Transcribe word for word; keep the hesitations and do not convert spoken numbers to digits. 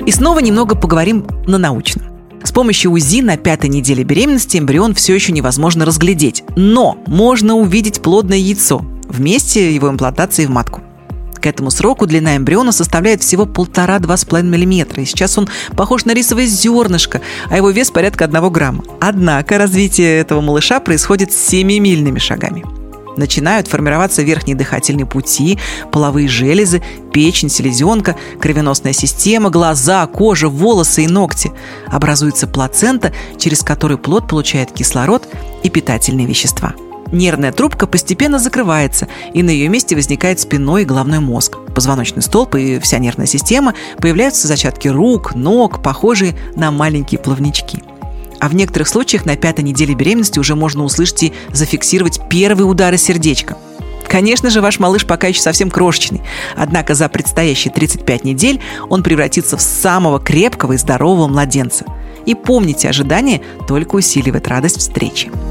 И снова немного поговорим на научном. С помощью УЗИ на пятой неделе беременности эмбрион все еще невозможно разглядеть, но можно увидеть плодное яйцо в месте его имплантации в матку. К этому сроку длина эмбриона составляет всего полтора-два с половиной миллиметра, и сейчас он похож на рисовое зернышко, а его вес порядка одного грамма. Однако развитие этого малыша происходит семимильными шагами. Начинают формироваться верхние дыхательные пути, половые железы, печень, селезенка, кровеносная система, глаза, кожа, волосы и ногти. Образуется плацента, через которую плод получает кислород и питательные вещества. Нервная трубка постепенно закрывается, и на ее месте возникает спинной и головной мозг. Позвоночный столб и вся нервная система, появляются зачатки рук, ног, похожие на маленькие плавнички. А в некоторых случаях на пятой неделе беременности уже можно услышать и зафиксировать первые удары сердечка. Конечно же, ваш малыш пока еще совсем крошечный, однако за предстоящие тридцать пять недель он превратится в самого крепкого и здорового младенца. И помните, ожидание только усиливает радость встречи.